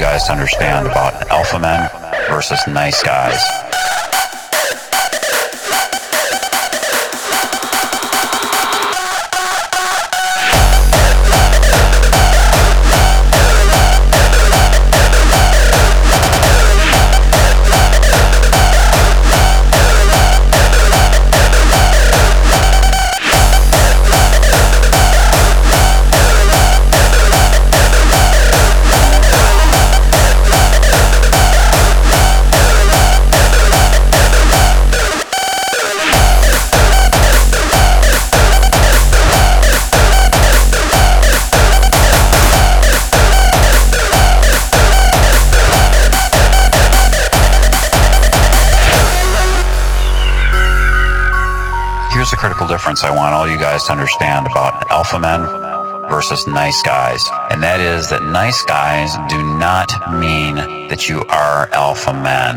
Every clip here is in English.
guys to understand about alpha men versus nice guys. Here's a critical difference I want all you guys to understand about alpha men versus nice guys. And that is that nice guys do not mean that you are alpha men.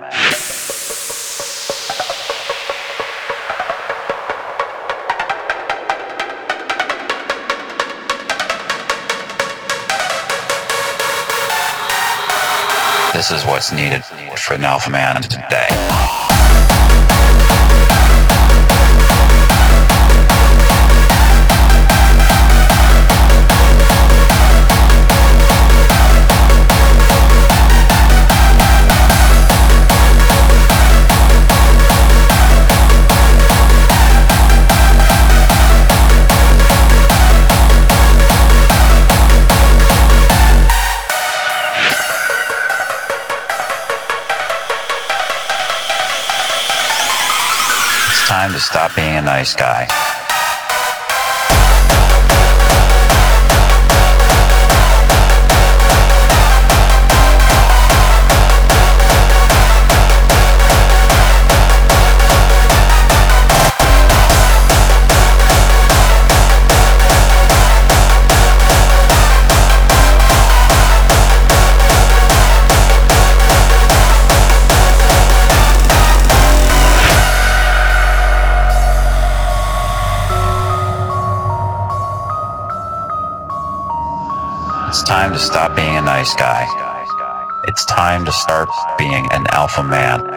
This is what's needed for an alpha man today. It's time to stop being a nice guy. It's time to stop being a nice guy. It's time to start being an alpha man.